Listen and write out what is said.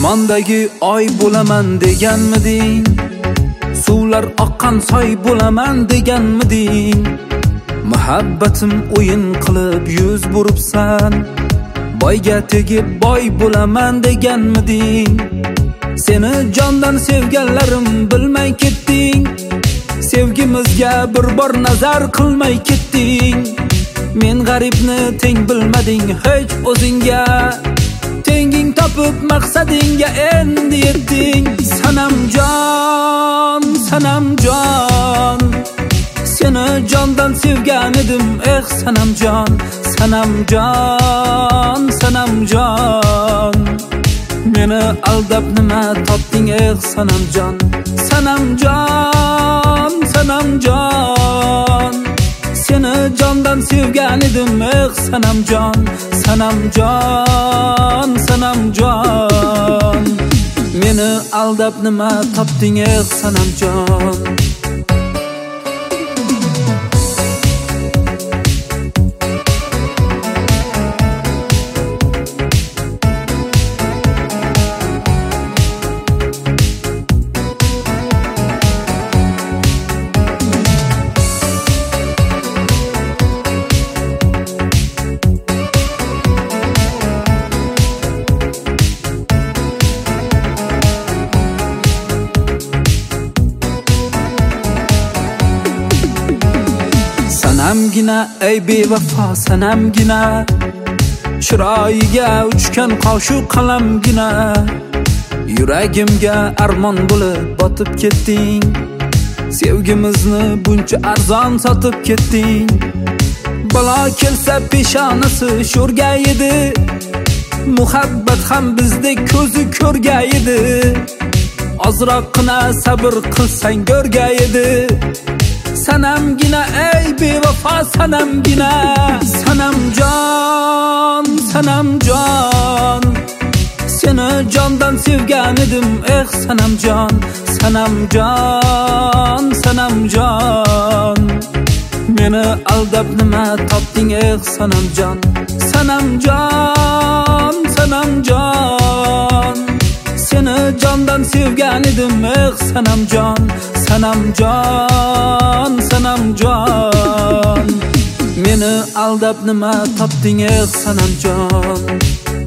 Osmondagi oy bo'laman deganmiding? Suvlar oqqan soy bo'laman deganmiding? Muhabbatim o'yin qilib yuz buribsan. Boyga tegib boy bo'laman deganmiding? Seni jondan sevganlarim bilmay ketding. Sevgimizga bir bor nazar qilmay ketding. Men g'aribni teng bilmading hech o'zingga. Tenging topib maqsadingga endi yetding. Sanamjon, sanamjon, seni jondan sevgan edim, sanamjon, sanamjon, sanamjon. Meni aldab nima topding, sanamjon, sanamjon, sanamjon. Seni jondan sevgan edim, sanamjon, sanamjon, sanamjon. Meni aldab nima topding, sanamjon. Sanamgina ey bevafo sanamgina, chiroyiga uchgan qoshu qalamgina. Yuragimga armon bo'lib botib ketding. Sevgimizni buncha arzon sotib ketding. Balo kelsa peshonasi sho'rga edi. Muhabbat ham bizdek ko'zi ko'rga edi. Ozroqgina sabr qilsang go'rga edi. Sanamgina ey bevafo sanamgina. Sanamjon, sanamjon, seni jondan sevgan edim, sanamjon, sanamjon, sanamjon. Meni aldab nima topding, sanamjon, sanamjon, sanamjon. Seni jondan sevgan edim, sanamjon, sanamjon, sanamjon. Meni aldab nima topding, sanamjon.